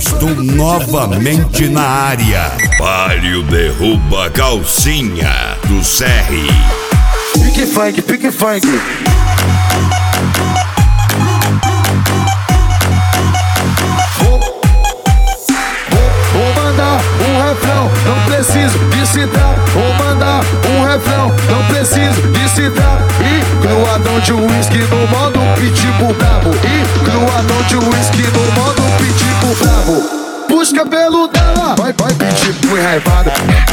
estou novamente na área. Palio derruba calcinha do Serri. Pique funk, pique funk. Vou mandar um refrão, não preciso de citar. Vou mandar um refrão, não preciso de citar. E cruadão de uísque no modo pitbull brabo. E cruadão de uísque no modo pitbull brabo. Puxa cabelo dela, vai pitbull enraivado.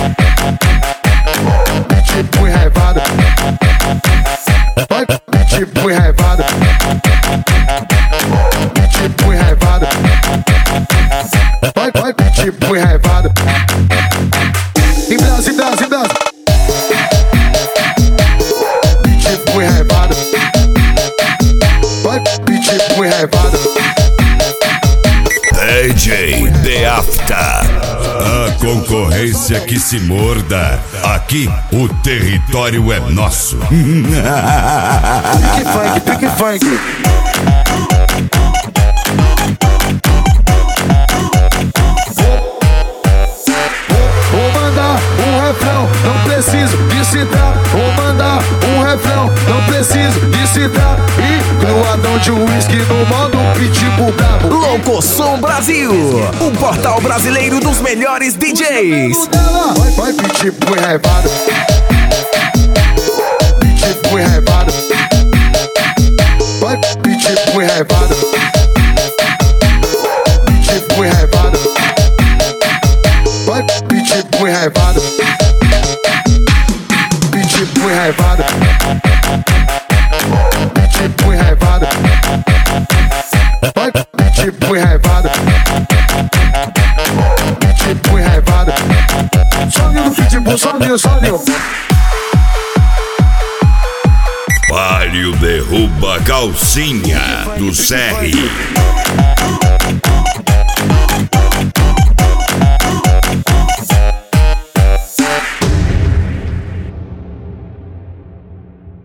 Pitbull enraivado. Vai pitbull enraivado. Pitbull enraivado. Vai pitbull enraivado. Em Brasil, Brasil, Brasil. Pitbull enraivado. Vai pitbull enraivado. DJ The After. A concorrência que se morda. Aqui o território é nosso. Pique funk, pique funk. Vou mandar um refrão, não preciso de citar. Vou mandar um refrão, não preciso de citar. E cruadão de uísque no modo pitbull brabo. Loucosom Brasil, o portal brasileiro dos melhores DJs. Vai pitbull enraivado. Pitbull enraivado. Vai pitbull enraivado. Pitbull enraivado. Vai pitbull enraivado. Pitbull enraivado. Pitbull enraivado. Vai pitbull enraivado. Pitbull enraivado. Soninho do pitbull, soninho. Palio derruba calcinha do Serri.